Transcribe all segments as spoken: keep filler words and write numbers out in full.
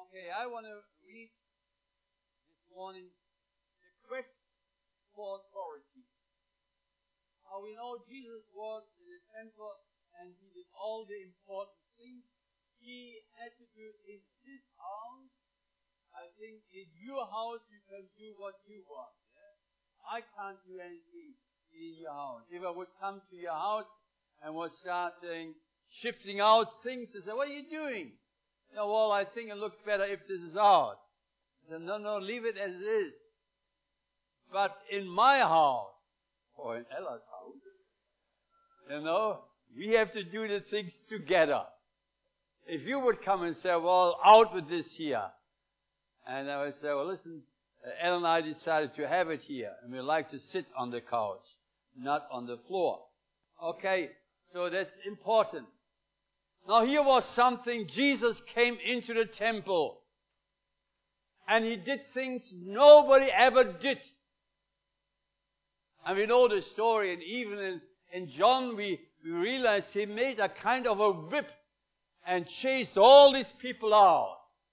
Okay, I want to read this morning the quest for authority. Now we know Jesus was in the temple and he did all the important things he had to do in his house. I think in your house you can do what you want. Yeah? I can't do anything in your house. If I would come to your house and was starting shifting out things, and say, what are you doing? You know, well, I think it looks better if this is out. I said, no, no, leave it as it is. But in my house, or in Ella's house, you know, we have to do the things together. If you would come and say, well, out with this here. And I would say, well, listen, uh, Ella and I decided to have it here. And we like to sit on the couch, not on the floor. Okay, so that's important. Now here was something. Jesus came into the temple. And he did things nobody ever did. And we know the story. And even in, in John, we, we realize he made a kind of a whip and chased all these people out.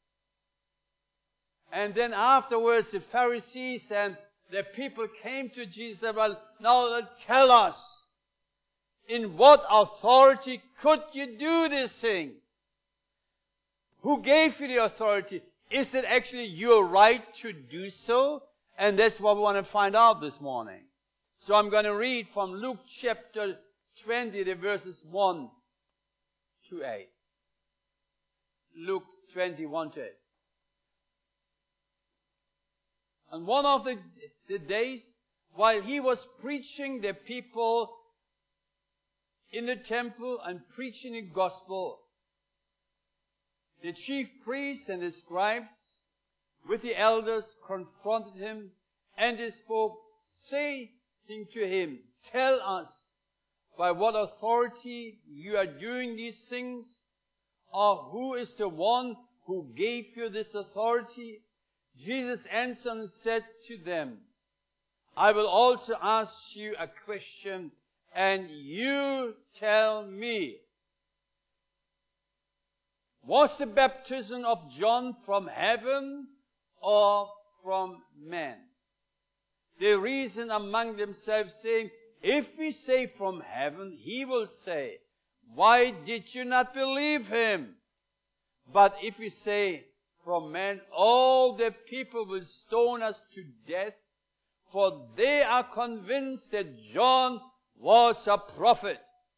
And then afterwards, the Pharisees and the people came to Jesus and said, well, now tell us, in what authority could you do these things? Who gave you the authority? Is it actually your right to do so? And that's what we want to find out this morning. So I'm going to read from Luke chapter twenty, the verses one to eight. Luke twenty, one to eight. And one of the, the days, while he was preaching the people in the temple and preaching the gospel, the chief priests and the scribes with the elders confronted him, and they spoke, saying to him, tell us by what authority you are doing these things, or who is the one who gave you this authority? Jesus answered and said to them, I will also ask you a question, and you tell me. Was the baptism of John from heaven or from men? They reasoned among themselves, saying, if we say from heaven, he will say, why did you not believe him? But if we say from men, all the people will stone us to death, for they are convinced that John was a prophet.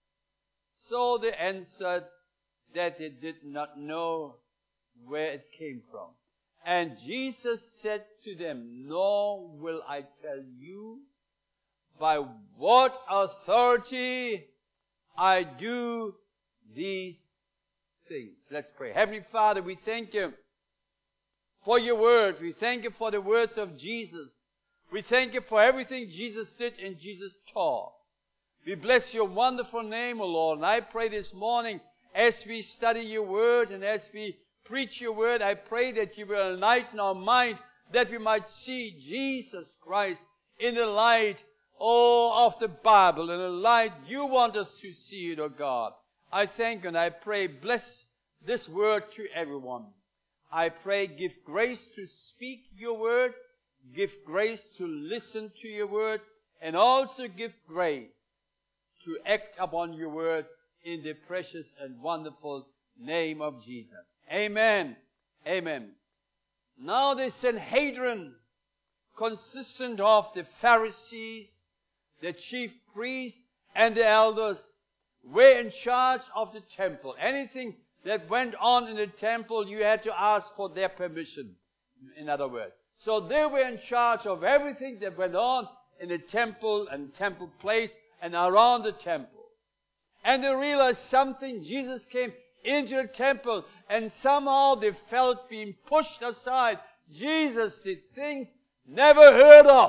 So they answered that they did not know where it came from. And Jesus said to them, nor will I tell you by what authority I do these things. Let's pray. Heavenly Father, we thank you for your word. We thank you for the words of Jesus. We thank you for everything Jesus did and Jesus taught. We bless your wonderful name, O Lord. And I pray this morning, as we study your word and as we preach your word, I pray that you will enlighten our mind, that we might see Jesus Christ in the light, oh, of the Bible, in the light you want us to see it, O God. I thank you and I pray, bless this word to everyone. I pray, give grace to speak your word, give grace to listen to your word, and also give grace to act upon your word in the precious and wonderful name of Jesus. Amen. Amen. Now the Sanhedrin, consistent of the Pharisees, the chief priests, and the elders, were in charge of the temple. Anything that went on in the temple, you had to ask for their permission, in other words. So they were in charge of everything that went on in the temple and temple place and around the temple. And they realized something. Jesus came into the temple and somehow they felt being pushed aside. Jesus did things never heard of.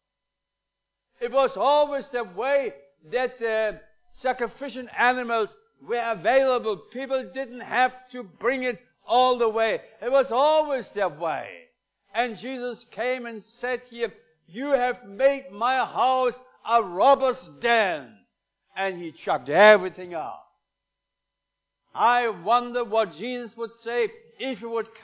It was always the way that the sacrificial animals were available. People didn't have to bring it all the way. It was always that way. And Jesus came and said here, you have made my house a robber's den. And he chucked everything out. I wonder what Jesus would say if he would come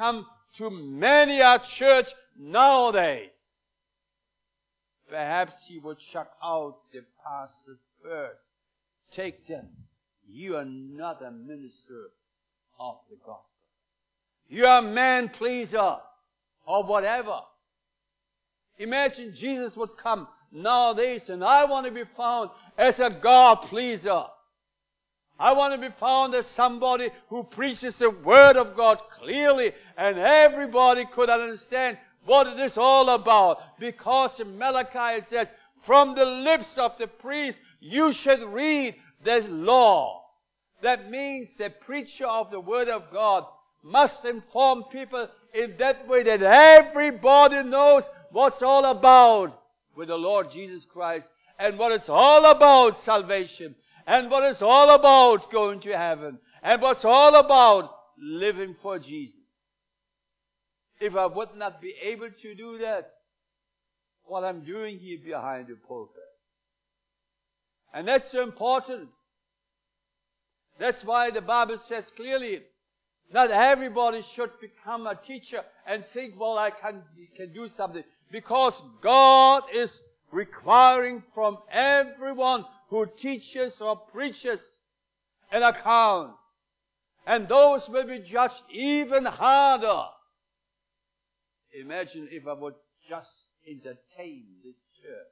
to many a church nowadays. Perhaps he would chuck out the pastors first. Take them. You are not a minister of the gospel. You are a man pleaser or whatever. Imagine Jesus would come nowadays and I want to be found as a God pleaser. I want to be found as somebody who preaches the Word of God clearly and everybody could understand what it is all about. Because in Malachi it says, from the lips of the priest you should read the law. That means the preacher of the Word of God must inform people in that way that everybody knows what's all about with the Lord Jesus Christ and what it's all about salvation and what it's all about going to heaven and what's all about living for Jesus. If I would not be able to do that, what I'm doing here behind the pulpit. And that's so important. That's why the Bible says clearly, not everybody should become a teacher and think, well, I can, can do something. Because God is requiring from everyone who teaches or preaches an account. And those will be judged even harder. Imagine if I would just entertain this church.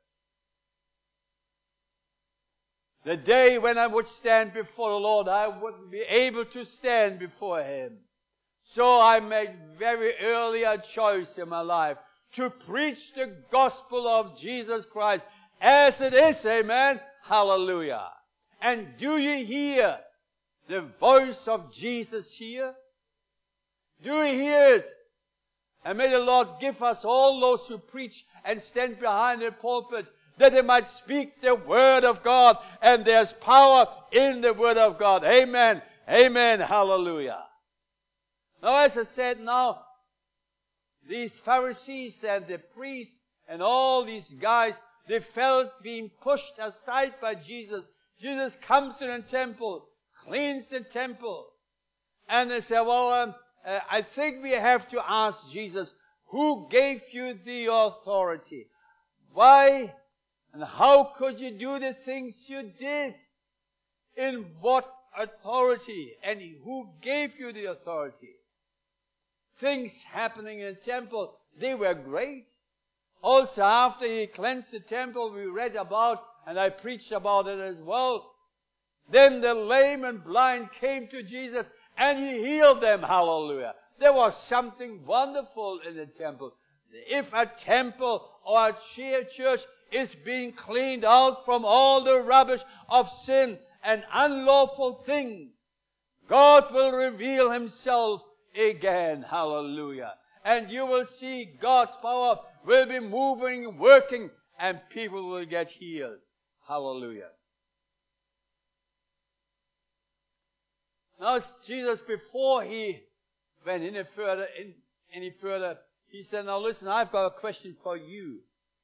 The day when I would stand before the Lord, I wouldn't be able to stand before Him. So I made very early a choice in my life to preach the gospel of Jesus Christ as it is, amen, hallelujah. And do you hear the voice of Jesus here? Do you hear it? And may the Lord give us all those who preach and stand behind the pulpit that they might speak the Word of God, and there's power in the Word of God. Amen. Amen. Hallelujah. Now, as I said, now, these Pharisees and the priests and all these guys, they felt being pushed aside by Jesus. Jesus comes to the temple, cleans the temple, and they say, well, um, uh, I think we have to ask Jesus, who gave you the authority? Why and how could you do the things you did? In what authority? And who gave you the authority? Things happening in the temple, they were great. Also, after he cleansed the temple, we read about, and I preached about it as well. Then the lame and blind came to Jesus, and he healed them. Hallelujah. There was something wonderful in the temple. If a temple or a church is being cleaned out from all the rubbish of sin and unlawful things, God will reveal Himself again. Hallelujah. And you will see God's power will be moving, working, and people will get healed. Hallelujah. Now Jesus, before He went any further, in, any further, He said, now listen, I've got a question for you.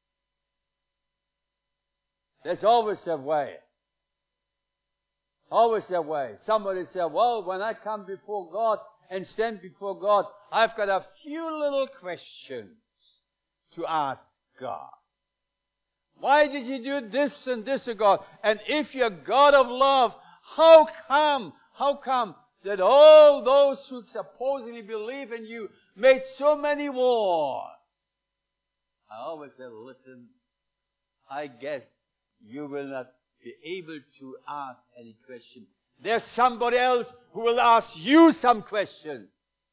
There's always a way. Always a way. Somebody said, well, when I come before God and stand before God, I've got a few little questions to ask God. Why did you do this and this to God? And if you're God of love, how come, how come that all those who supposedly believe in you made so many wars? I always said, listen, I guess you will not be able to ask any question. There's somebody else who will ask you some questions.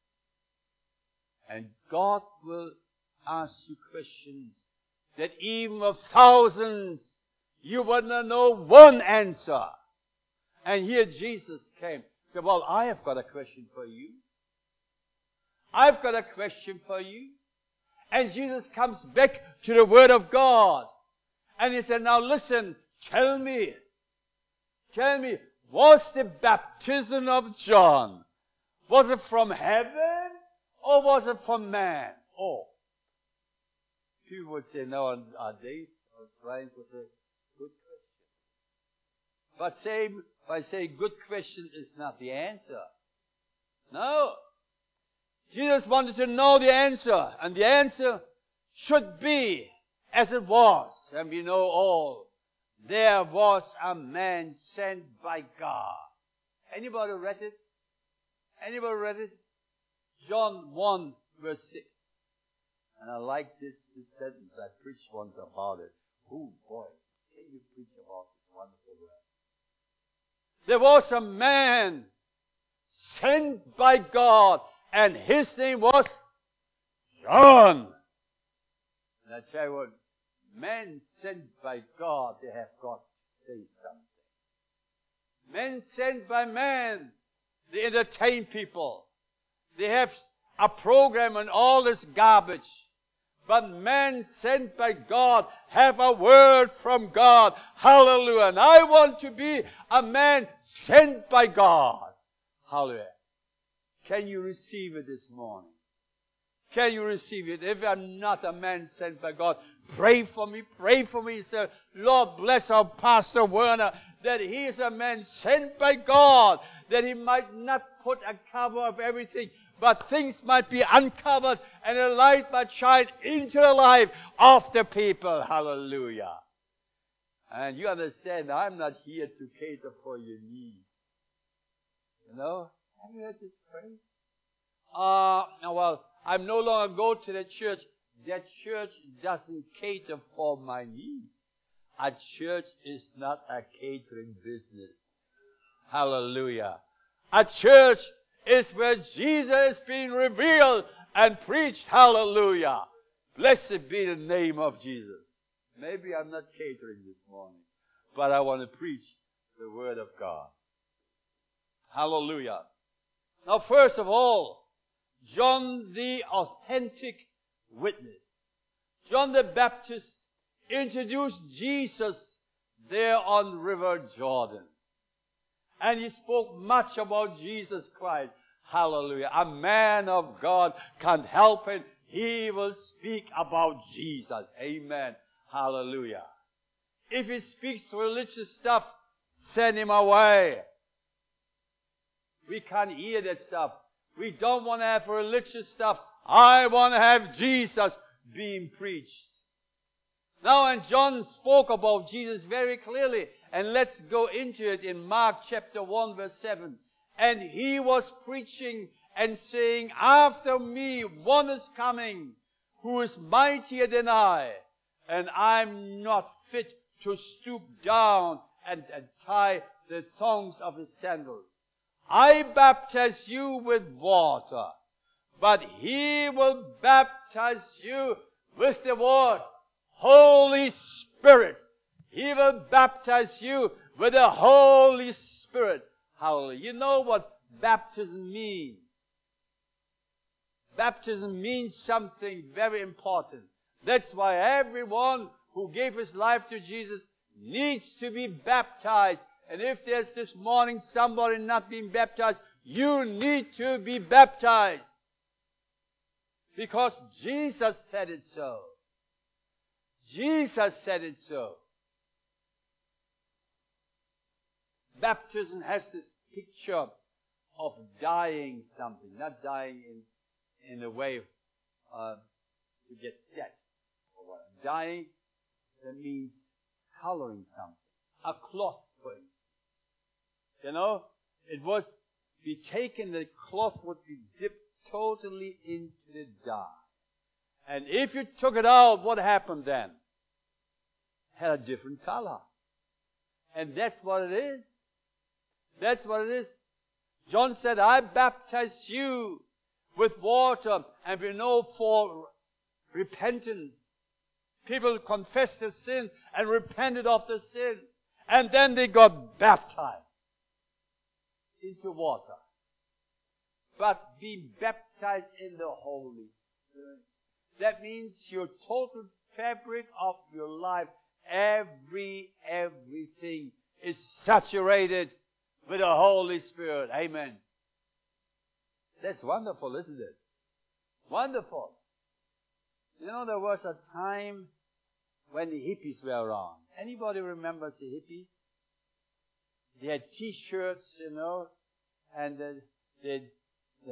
And God will ask you questions that even of thousands, you would not know one answer. And here Jesus came. He said, well, I have got a question for you. I've got a question for you. And Jesus comes back to the Word of God. And He said, now listen, tell me, tell me, was the baptism of John, was it from heaven or was it from man? Oh, people would say, no, nowadays, I was trying to say, good question. But say, by saying good question is not the answer. No. Jesus wanted to know the answer, and the answer should be as it was. And we know all, there was a man sent by God. Anybody read it? Anybody read it? John one, verse six. And I like this, this sentence. I preached once about it. Oh boy, can you preach about this wonderful word? There was a man sent by God, and his name was John. And I tell you what, men sent by God, they have got to say something. Men sent by man, they entertain people. They have a program and all this garbage. But men sent by God have a word from God. Hallelujah. And I want to be a man sent by God. Hallelujah. Can you receive it this morning? Can you receive it? If I'm not a man sent by God, pray for me, pray for me. Say, Lord, bless our Pastor Werner, that he is a man sent by God, that he might not put a cover of everything, but things might be uncovered and a light might shine into the life of the people. Hallelujah. And you understand, I'm not here to cater for your needs. You know? Have you heard this phrase? Uh, well, I'm no longer go to the church. That church doesn't cater for my needs. A church is not a catering business. Hallelujah. A church is where Jesus is being revealed and preached. Hallelujah. Blessed be the name of Jesus. Maybe I'm not catering this morning, but I want to preach the Word of God. Hallelujah. Now, first of all, John the authentic witness. John the Baptist introduced Jesus there on River Jordan. And he spoke much about Jesus Christ. Hallelujah. A man of God can't help it. He will speak about Jesus. Amen. Hallelujah. If he speaks religious stuff, send him away. We can't hear that stuff. We don't want to have religious stuff. I want to have Jesus being preached. Now, and John spoke about Jesus very clearly. And let's go into it in Mark chapter one, verse seven. And he was preaching and saying, after me one is coming, who is mightier than I, and I'm not fit to stoop down and, and tie the thongs of his sandals. I baptize you with water, but he will baptize you with the word, Holy Spirit. He will baptize you with the Holy Spirit. Hallelujah. You know what baptism means? Baptism means something very important. That's why everyone who gave his life to Jesus needs to be baptized. And if there's this morning somebody not being baptized, you need to be baptized. Because Jesus said it so. Jesus said it so. Baptism has this picture of dying something, not dying in, in a way of, uh, to get dead. Or what. Dying, that means coloring something. A cloth, for instance. You know, it would be taken, the cloth would be dipped totally into the dye. And if you took it out, what happened then? It had a different color. And that's what it is. That's what it is. John said, I baptize you with water, and we know for repentance. People confessed their sin and repented of their sin. And then they got baptized into water. But be baptized in the Holy Spirit. That means your total fabric of your life, every, everything is saturated with the Holy Spirit. Amen. That's wonderful, isn't it? Wonderful. You know, there was a time when the hippies were around. Anybody remembers the hippies? They had T-shirts, you know, and the, the, the,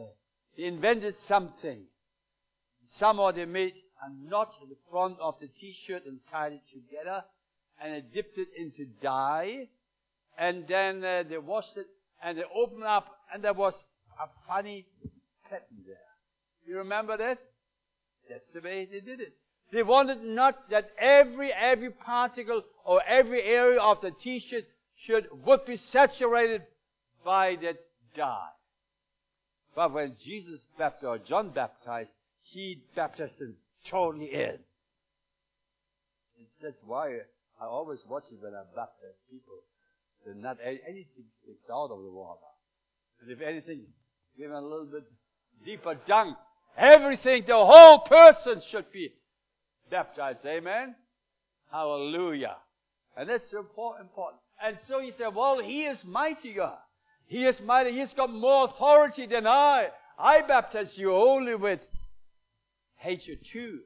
They invented something. Somehow they made a knot in the front of the t-shirt and tied it together, and they dipped it into dye, and then uh, they washed it, and they opened up, and there was a funny pattern there. You remember that? That's the way they did it. They wanted not that every every particle or every area of the t-shirt should would be saturated by that dye. But when Jesus baptized, or John baptized, he baptized them totally in. And that's why I always watch it when I baptize people. That not anything sticks out of the water. And if anything, give them a little bit deeper dunk. Everything, the whole person should be baptized. Amen? Hallelujah. And that's important. And so he said, well, he is mightier. He is mighty. He's got more authority than I. I baptize you only with H two.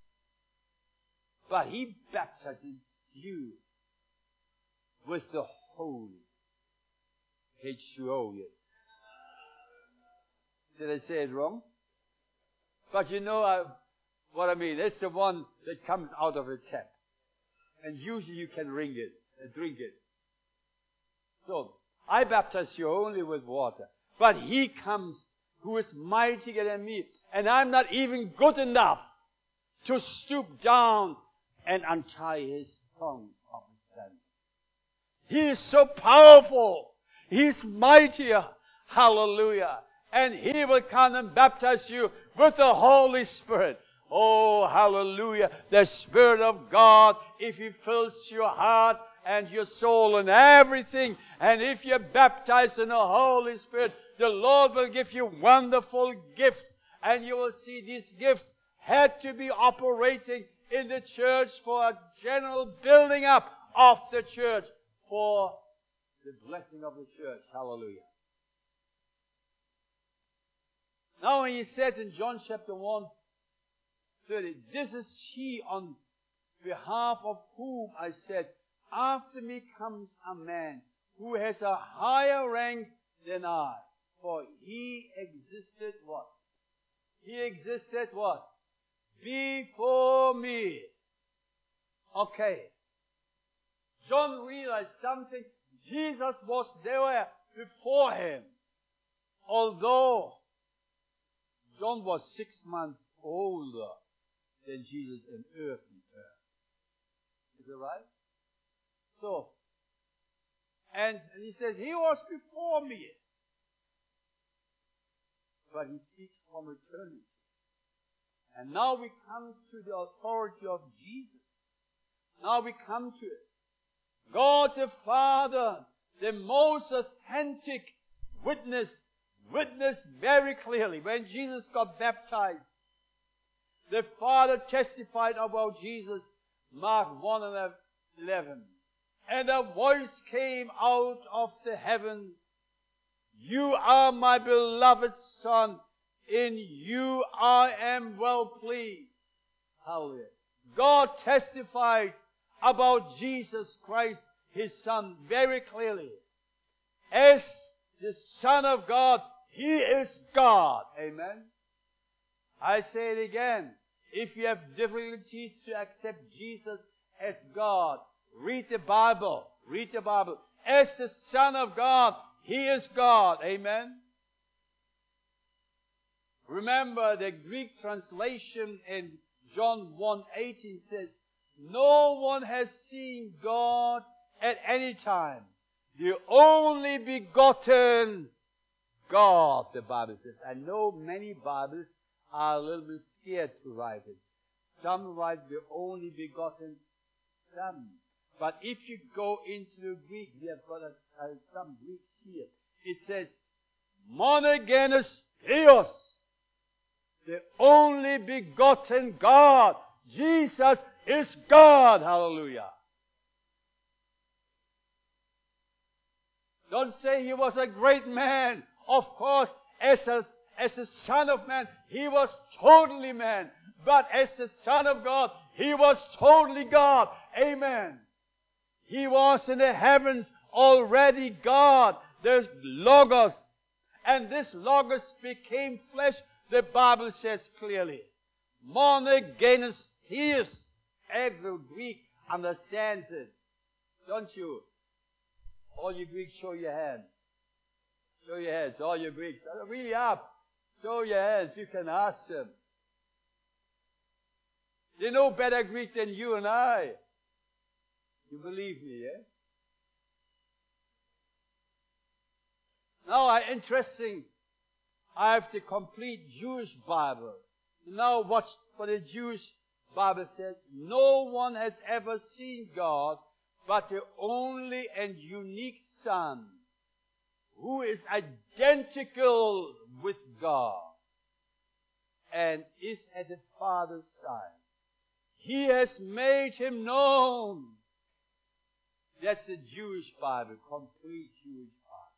But he baptizes you with the Holy. H two O, yes. Did I say it wrong? But you know uh, what I mean. It's the one that comes out of a tap. And usually you can drink it. Uh, drink it. So, I baptize you only with water. But he comes who is mightier than me. And I'm not even good enough to stoop down and untie his thongs of his sandals. He is so powerful. He's mightier. Hallelujah. And he will come and baptize you with the Holy Spirit. Oh, hallelujah. The Spirit of God, if he fills your heart and your soul and everything, and if you're baptized in the Holy Spirit, the Lord will give you wonderful gifts. And you will see these gifts had to be operating in the church for a general building up of the church, for the blessing of the church. Hallelujah. Now when he said in John chapter one, thirty, this is he on behalf of whom I said, after me comes a man who has a higher rank than I. For he existed what? He existed what? Before me. Okay. John realized something. Jesus was there before him. Although John was six months older than Jesus in earthly terms. Is that right? So, and, and he says, he was before me. But he speaks from eternity. And now we come to the authority of Jesus. Now we come to it. God the Father, the most authentic witness, witnessed very clearly when Jesus got baptized. The Father testified about Jesus, Mark one and eleven. And a voice came out of the heavens. You are my beloved Son. In you I am well pleased. Hallelujah. God testified about Jesus Christ, his Son, very clearly. As the Son of God, he is God. Amen. I say it again. If you have difficulties to accept Jesus as God, read the Bible. Read the Bible. As the Son of God, he is God. Amen. Remember, the Greek translation in John one eighteen says, no one has seen God at any time. The only begotten God, the Bible says. I know many Bibles are a little bit scared to write it. Some write the only begotten Son. But if you go into the Greek, we have got a, uh, some Greeks here. It says, monogenes Theos, the only begotten God. Jesus is God. Hallelujah. Don't say he was a great man. Of course, as a, as a Son of Man, he was totally man. But as the Son of God, he was totally God. Amen. He was in the heavens already God. There's Logos. and this Logos became flesh, the Bible says clearly. Monogenes theos. Every Greek understands it. Don't you? All you Greeks, show your hands. Show your hands. All you Greeks. Really up. Show your hands. You can ask them. They know better Greek than you and I. You believe me, eh? Now, interesting. I have the complete Jewish Bible. Now, watch what the Jewish Bible says. No one has ever seen God, but the only and unique Son, who is identical with God and is at the Father's side. He has made him known. That's the Jewish Bible, complete Jewish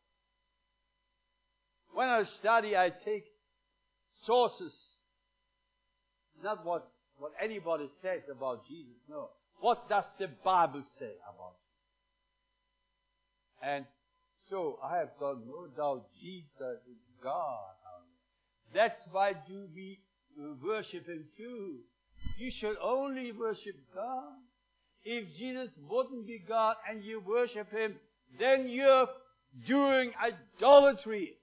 Bible. When I study, I take sources, not what, what anybody says about Jesus, no. What does the Bible say about Jesus? And so I have got no doubt Jesus is God. That's why do we worship Him too. You should only worship God. If Jesus wouldn't be God and you worship Him, then you're doing idolatry.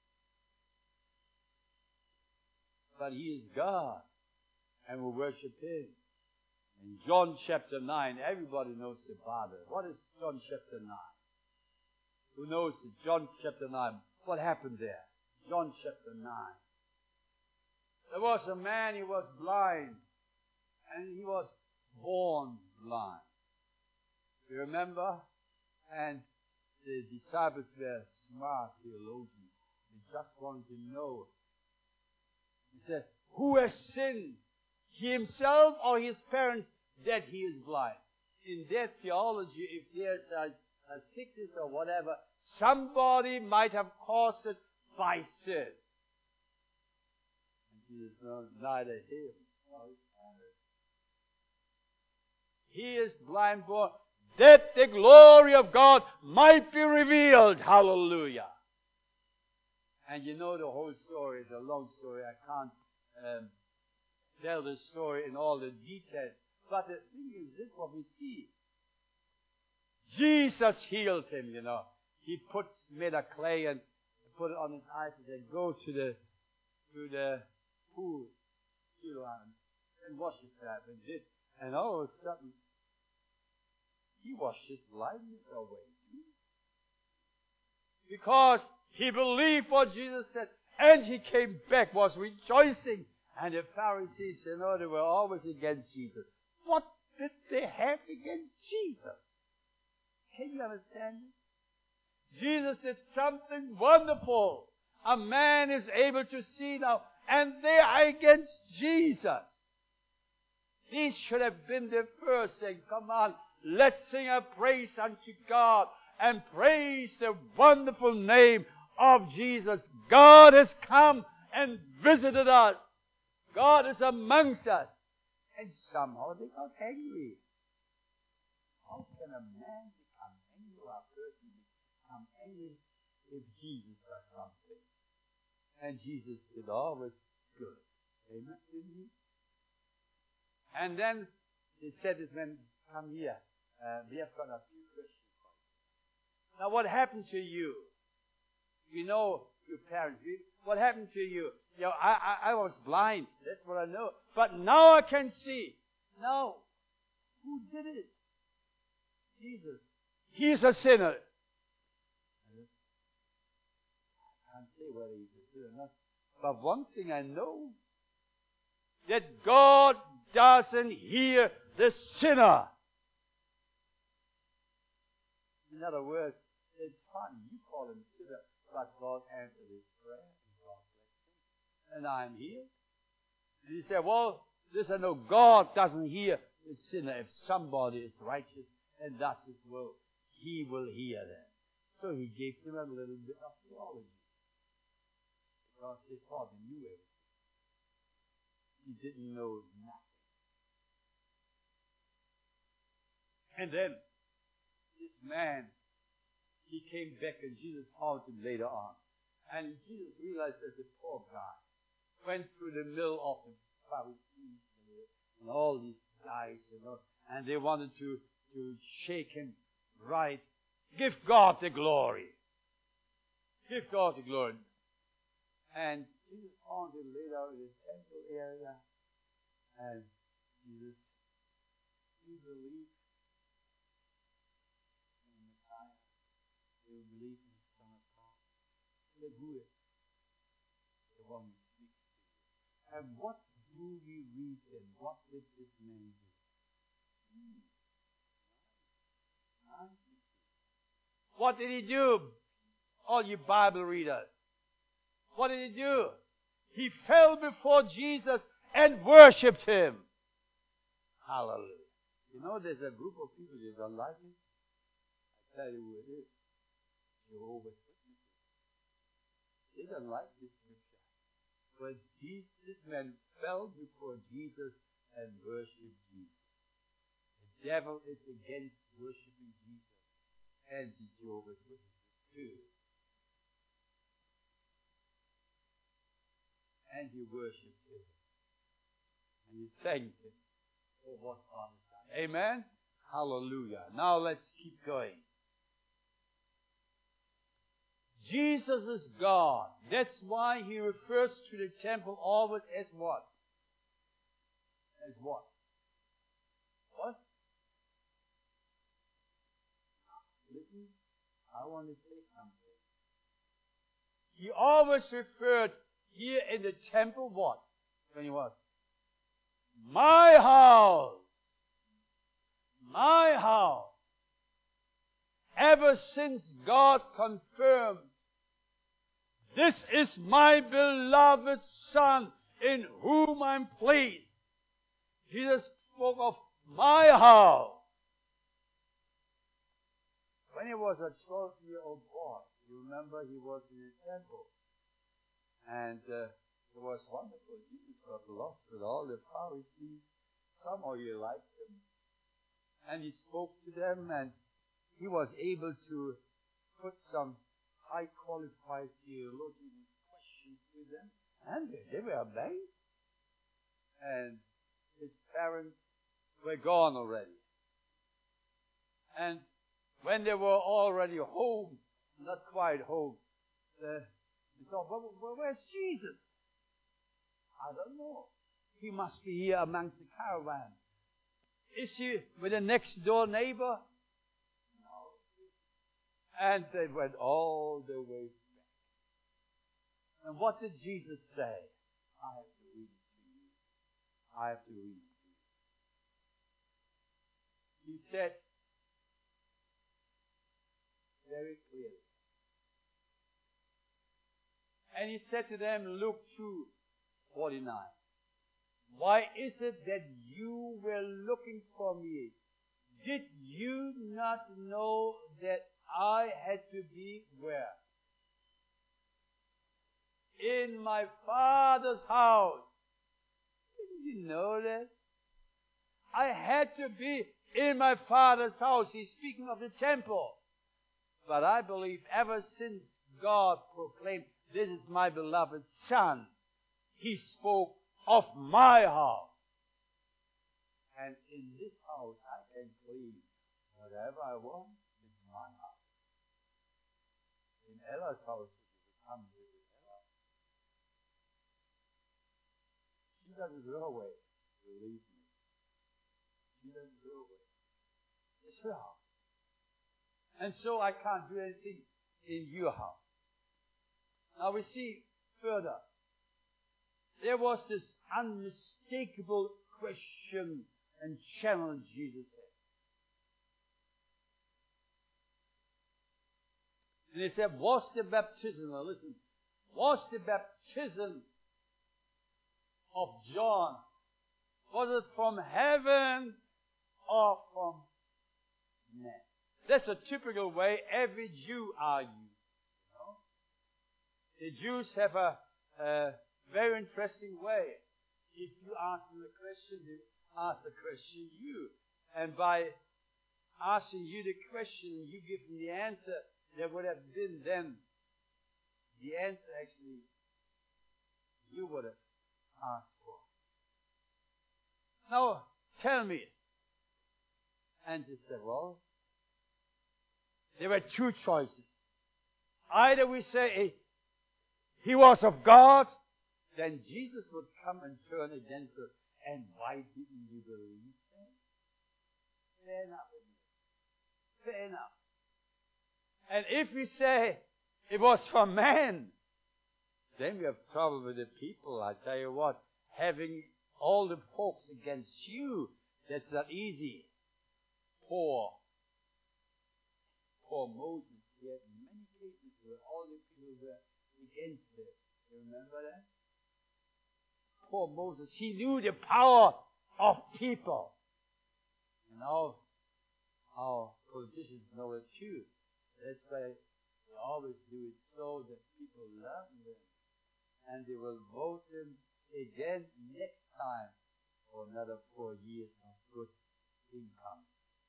But He is God, and we worship Him. In John chapter nine, everybody knows the Bible. What is John chapter nine? Who knows it? John chapter nine. What happened there? John chapter nine. There was a man, he was blind, and he was born blind. You remember? And the disciples were smart theologians. They just wanted to know. He said, who has sinned? He himself or his parents, that he is blind? In their theology, if there's a, a sickness or whatever, somebody might have caused it by sin. And Jesus knows neither him nor his parents. He is blind born, that the glory of God might be revealed. Hallelujah. And you know the whole story. It's a long story. I can't um, tell the story in all the details. But the thing is, this is what we see. Jesus healed him, you know. He put, made a clay and put it on his eyes and said, go to the, to the pool, Siloam, and wash his eyes. And did. And all of a sudden, he washed his blindness away. Because he believed what Jesus said. And he came back, was rejoicing. And the Pharisees, you know, they were always against Jesus. What did they have against Jesus? Can you understand it? Jesus did something wonderful. A man is able to see now. And they are against Jesus. These should have been the first thing. Come on, let's sing a praise unto God and praise the wonderful name of Jesus. God has come and visited us. God is amongst us. And somehow they got angry. How can a man become angry or a person become angry if Jesus does something? And Jesus did always good. Amen, didn't he? And then he said this man, come here. Uh, we have got a few questions for you. Now what happened to you? You know your parents. What happened to you? You know, I, I, I was blind. That's what I know. But now I can see. No. Who did it? Jesus. He's a sinner. I can't say whether he's a sinner or not. But one thing I know, that God doesn't hear the sinner. In other words, it's funny. You call him sinner, but God answered his prayer. And I'm here. And you say, well, this I know, God doesn't hear the sinner. If somebody is righteous and does his will, he will hear them. So he gave them a little bit of theology. Because they thought he knew it. He didn't know nothing. And then, this man, he came back and Jesus found him later on. And Jesus realized that the poor guy went through the middle of the Pharisees and all these guys, you know, and they wanted to, to shake him right. Give God the glory. Give God the glory. And Jesus found him laid out in the temple area. And Jesus, you believe in the Messiah. You believe in the Son of God. The good, the one who speaks to you. And what do we read in? What did this man do? Hmm. What did he do? All you Bible readers. What did he do? He fell before Jesus and worshipped him. Hallelujah. You know, there's a group of people that don't like him. I tell you who it is. Jehovah's Witnesses. They don't like this scripture. But Jesus, this man fell before Jesus and worshipped Jesus. The devil is against worshiping Jesus and the Jehovah's Witnesses too. And he worshipped him. And he thanked him for what God has done. Amen? Hallelujah. Now let's keep going. Jesus is God. That's why he refers to the temple always as what? As what? What? Listen, I want to say something. He always referred here in the temple what? When he was? My house. My house. Ever since God confirmed, this is my beloved Son in whom I'm pleased. Jesus spoke of my house. When he was a twelve-year-old boy, you remember he was in the temple. And uh, it was wonderful. Jesus got lost with all the Pharisees. Some of you liked him. And he spoke to them, and he was able to put some high-qualified theological questions to them. And they, they were amazed. And his parents were gone already. And when they were already home, not quite home, the, they thought, well, well, where's Jesus? I don't know. He must be here amongst the caravan. Is he with a next door neighbor? No. And they went all the way back. And what did Jesus say? I have to read it to you. I have to read it to you. He said very clearly. And he said to them, Luke two forty-nine. Why is it that you were looking for me? Did you not know that I had to be where? In my Father's house. Didn't you know that? I had to be in my Father's house. He's speaking of the temple. But I believe ever since God proclaimed, this is my beloved Son, He spoke of my house. And in this house I can claim whatever I want. It's my house. In Ella's house, you come visit Ella. She doesn't go away. Believe me. She doesn't go away. It's her house. And so I can't do anything in your house. Now we see further. There was this unmistakable question and challenge Jesus had. And he said, was the baptism, now listen, was the baptism of John, was it from heaven or from men? That's a typical way every Jew argues. You know? The Jews have a, a very interesting way. If you ask them a question, they ask the question you. And by asking you the question and you give them the answer, there would have been then the answer actually you would have asked for. Now, tell me. And he said, well, there were two choices. Either we say he was of God, then Jesus would come and turn against us. And why didn't you believe that? Fair enough. Fair enough. And if we say it was from man, then we have trouble with the people. I tell you what, having all the folks against you, that's not easy. Poor, poor Moses. He had many cases where all the people were against him. You remember that? Poor Moses. He knew the power of people. And our, our politicians know it too. That's why they always do it so that people love them. And they will vote them again next time for another four years of good income.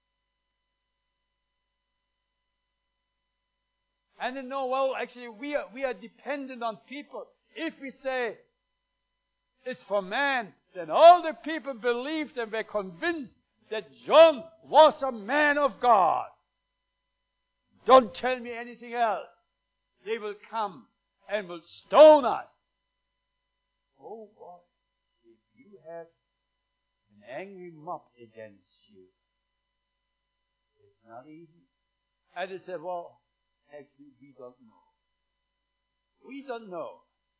And they know, well, actually, we are, we are dependent on people. If we say it's for man, then all the people believed and were convinced that John was a man of God. Don't tell me anything else. They will come and will stone us. Oh boy, if you have an angry mob against you, it's not easy. And they said, well, actually, we don't know. We don't know.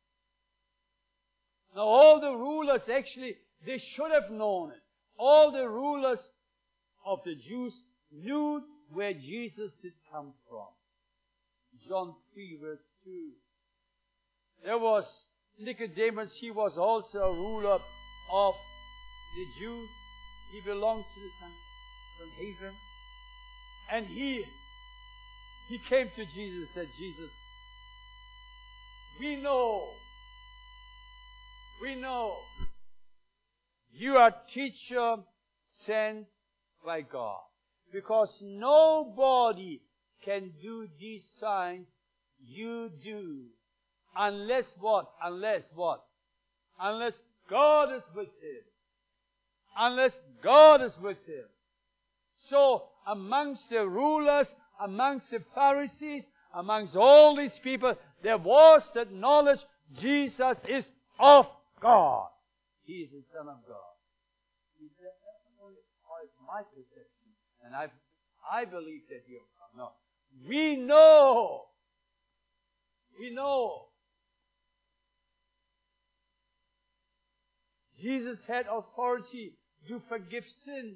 Now, all the rulers, actually, they should have known it. All the rulers of the Jews knew where Jesus had come from. John three, verse two. There was Nicodemus. He was also a ruler of the Jews. He belonged to the Sanhedrin. And he, he came to Jesus and said, Jesus, we know, we know you are a teacher sent by God. Because nobody can do these signs you do. Unless what? Unless what? Unless God is with him. Unless God is with him. So, amongst the rulers, amongst the Pharisees, amongst all these people, there was that knowledge Jesus is of God. He is the Son of God. He said, that's only my perception. And I, I believe that he will come. No. We know. We know. Jesus had authority to forgive sin.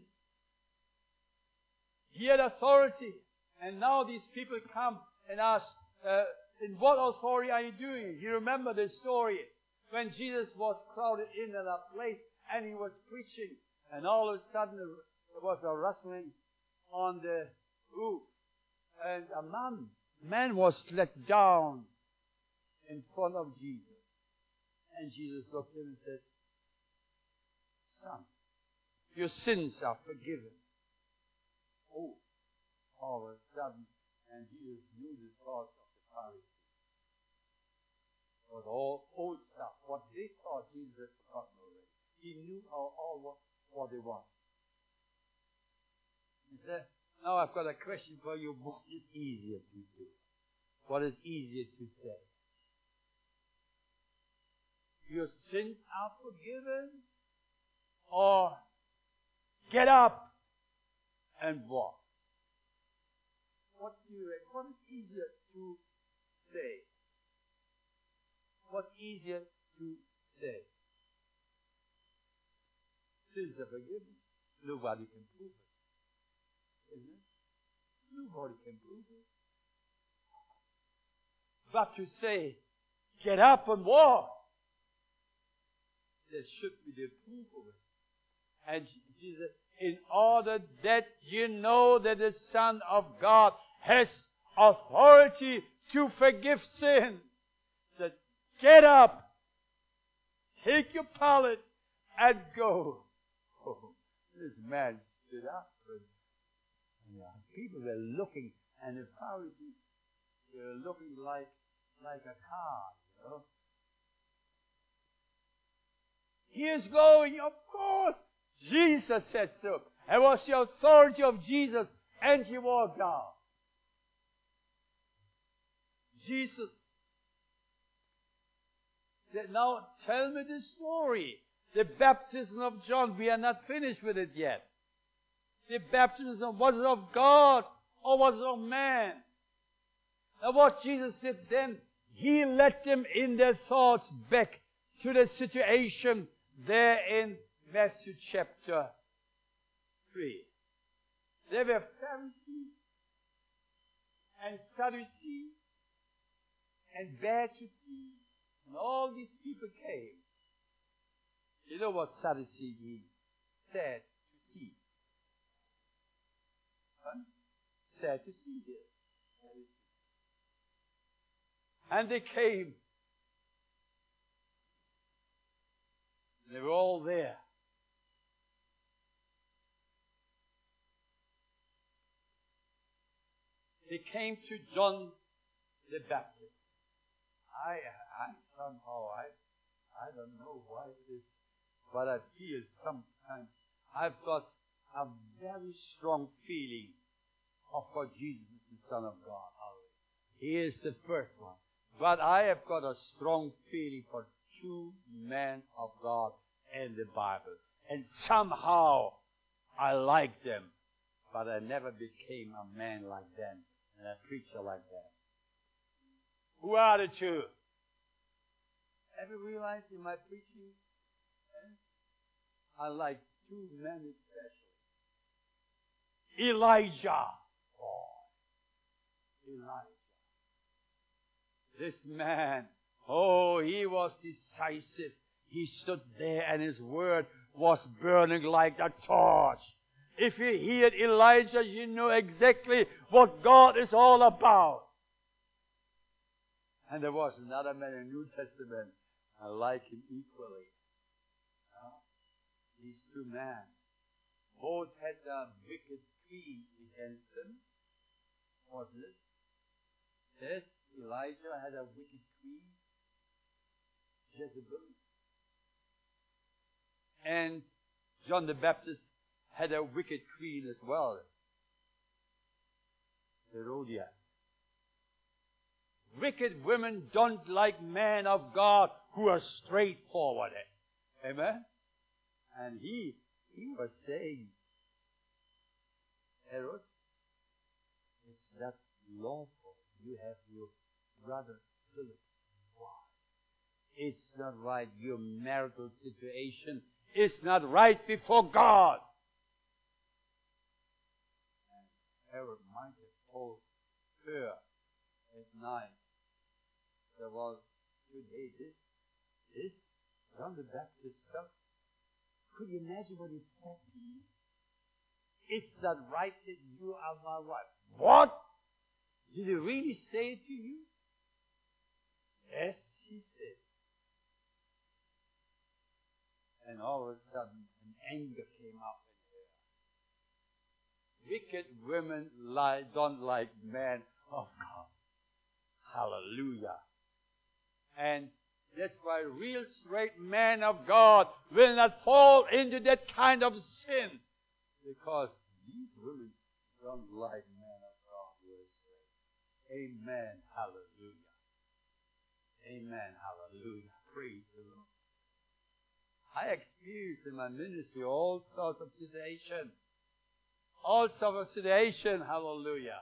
He had authority. And now these people come and ask, uh, in what authority are you doing it? You remember the story when Jesus was crowded in at a place and he was preaching. And all of a sudden there was a rustling on the roof. And a man, man was let down in front of Jesus. And Jesus looked at him and said, Son, your sins are forgiven. Oh, all of a sudden, and Jesus knew the thoughts of the Pharisees. It was all old stuff. What they thought, Jesus had forgotten already. He knew all, all what, what they want. He said, now I've got a question for you. What is easier to do? What is easier to say? Your sins are forgiven? Or get up and walk? What do you reckon? What is easier to say? What's easier to say? Sins are forgiven. Nobody can prove it. Isn't it? Nobody can prove it. But to say, get up and walk, there should be the proof of it. And Jesus, in order that you know that the Son of God has authority to forgive sin, said, get up, take your pallet, and go. Oh, this man stood up. And people were looking, and the Pharisees were looking like like a car, you know. He is going, of course. Jesus said so. It was the authority of Jesus, and he walked out. Jesus said, now tell me the story. The baptism of John, we are not finished with it yet. The baptism, was it of God or was it of man? Now what Jesus did then, he led them in their thoughts back to the situation there in Matthew chapter three. There were Pharisees and Sadducees and Sadducees, and all these people came. You know what Sadducee means? Sad to see. Huh? Sad to see here. And they came. They were all there. They came to John the Baptist. I, I somehow, I, I don't know why it is, but I feel sometimes I've got a very strong feeling of what Jesus is the Son of God. He is the first one. But I have got a strong feeling for two men of God in the Bible. And somehow I like them, but I never became a man like them and a preacher like them. Who are the two? Ever realized in my preaching, I like two men especially. Elijah. Oh, Elijah. This man, oh, he was decisive. He stood there and his word was burning like a torch. If you hear Elijah, you know exactly what God is all about. And there was another man in the New Testament. I like him equally. Uh, these two men both had a wicked queen against them. Was it? Yes, Elijah had a wicked queen, Jezebel. And John the Baptist had a wicked queen as well, Herodias. Wicked women don't like men of God who are straightforward. Amen? And he, he was saying, Herod, it's not lawful. You have your brother Philip. Why? It's not right. Your marital situation is not right before God. And Herod might have told her at night, there was today this, this, John the Baptist stuff. Could you imagine what he said to you? It's not right that you are my wife. What? Did he really say it to you? Yes, he said. And all of a sudden, an anger came up in her. Wicked women lie, don't like men of God. Hallelujah. And that's why real straight men of God will not fall into that kind of sin. Because these women don't like men of God. Amen. Hallelujah. Amen. Hallelujah. Praise the Lord. I experienced in my ministry all sorts of situation. All sorts of situation. Hallelujah.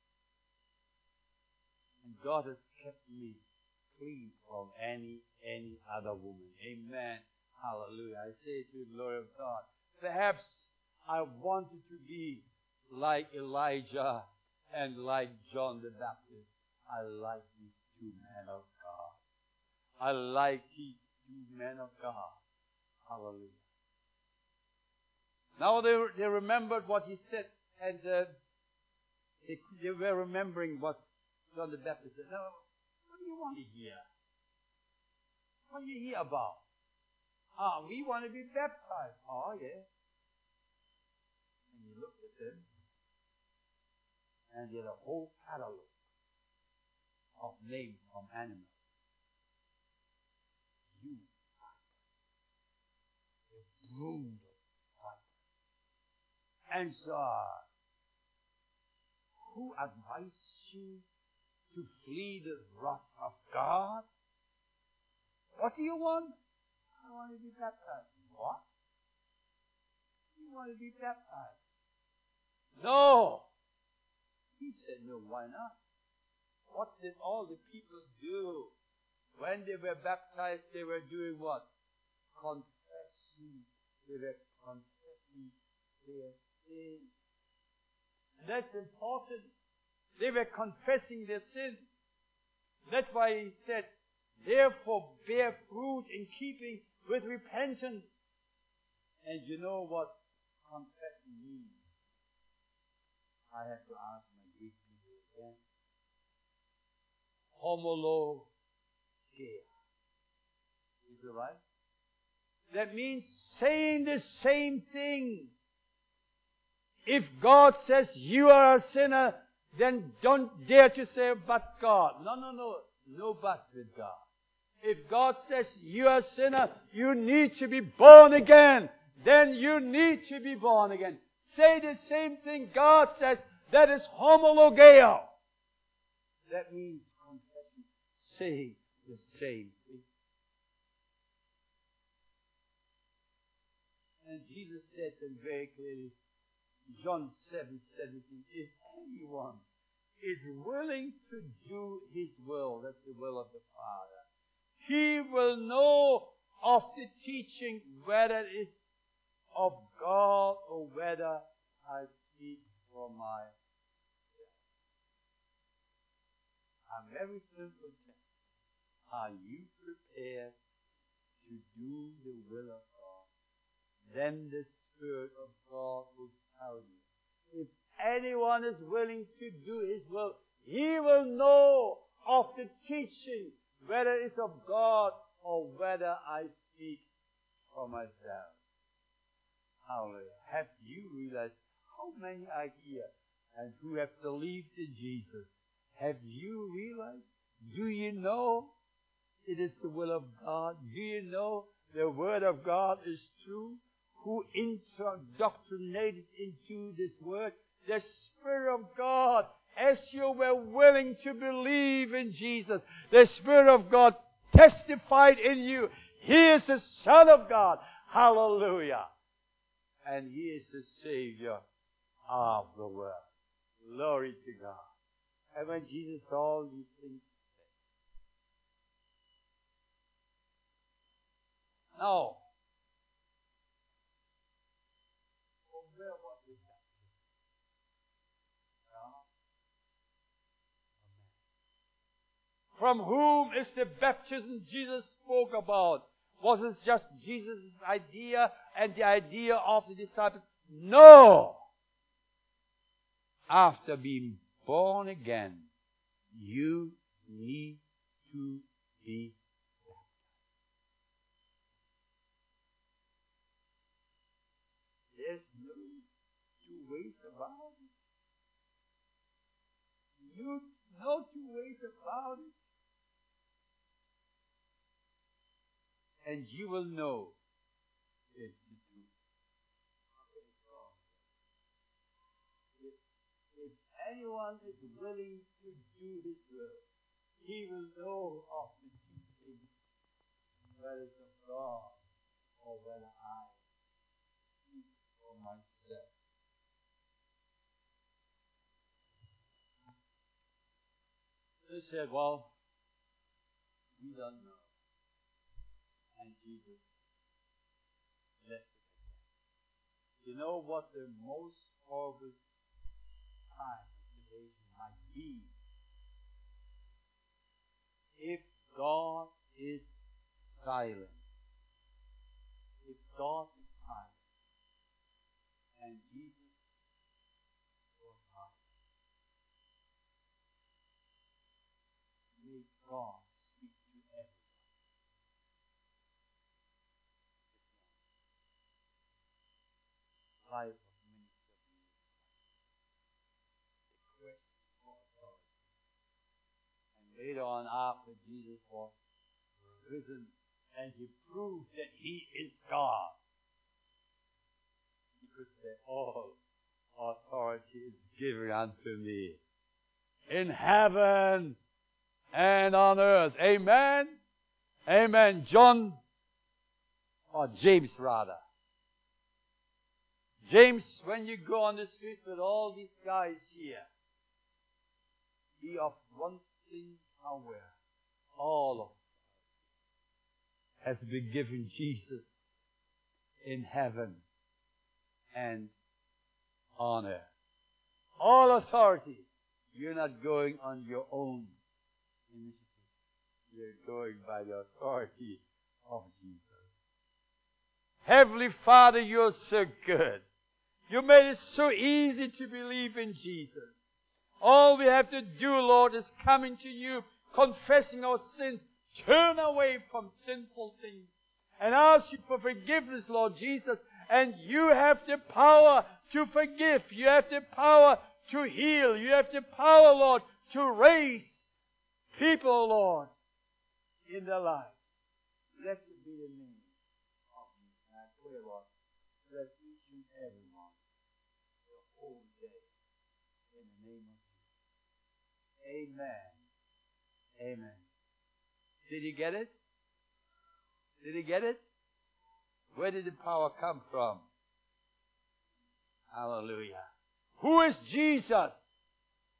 And God has kept me clean from any, any other woman. Amen. Hallelujah. I say to the glory of God. Perhaps I wanted to be like Elijah and like John the Baptist. I like these two men of God. I like these two men of God. Hallelujah. Now they, they remembered what he said, and uh, they, they were remembering what John the Baptist said. Now, what do you want to hear? What do you hear about? Ah, we want to be baptized. Oh, yeah. And he looked at them, and he had a whole catalog of names from animals. You are a brood of vipers. And so, who advised you to flee the wrath of God? What do you want? I want to be baptized. What? You want to be baptized? No. He said, no, why not? What did all the people do? When they were baptized, they were doing what? Confessing. They were confessing their sins. And that's important. They were confessing their sins. That's why he said, therefore bear fruit in keeping with repentance. And you know what confession means? I have to ask my Greek people again. Homologia. Is it right? That means saying the same thing. If God says you are a sinner, then don't dare to say, but God. No, no, no. No buts with God. If God says you are a sinner, you need to be born again. Then you need to be born again. Say the same thing God says. That is homologia. That means confession. Saying the same thing. And Jesus said them very clearly, John seven seventeen, if anyone is willing to do His will, that's the will of the Father, he will know of the teaching whether it is of God or whether I speak from myself. A very simple test. Are you prepared to do the will of God? Then the Spirit of God will tell you. If anyone is willing to do His will, he will know of the teaching, whether it's of God or whether I speak for myself. Hallelujah. Have you realized how many are here and who have believed in Jesus? Have you realized? Do you know it is the will of God? Do you know the Word of God is true? Who indoctrinated into this Word? The Spirit of God. As you were willing to believe in Jesus, the Spirit of God testified in you. He is the Son of God. Hallelujah. And He is the Savior of the world. Glory to God. And when Jesus saw all these things, now, from where was it? From whom is the baptism Jesus spoke about? Was it just Jesus' idea and the idea of the disciples? No! After being born again, you need to be baptized. There's no two ways about it. You no two ways about it. And you will know it's the truth. If, if anyone is willing to do His will, he will know of the teaching, whether it's of God or whether I speak for myself. They said, well, we don't know. And Jesus left it. You know what the most horrible time of situation might be? If God is silent. If God is silent. And Jesus was silent. May God speak to everyone. Life of minister of Jesus Christ. The quest for authority. And Later on, after Jesus was risen and he proved that he is God, he could say, all authority is given unto me in heaven and on earth. Amen? Amen. John, or James rather. James, when you go on the street with all these guys here, be of one thing aware. All of has been given Jesus in heaven and on earth. All authority. You're not going on your own initiative. You're going by the authority of Jesus. Heavenly Father, you're so good. You made it so easy to believe in Jesus. All we have to do, Lord, is coming to you, confessing our sins, turn away from sinful things, and ask you for forgiveness, Lord Jesus. And you have the power to forgive. You have the power to heal. You have the power, Lord, to raise people, Lord, in their lives. Blessed be the name of you. And I pray, Lord, bless each and every one the whole day. In the name of Jesus. Amen. Amen. Did you get it? Did you get it? Where did the power come from? Hallelujah. Who is Jesus?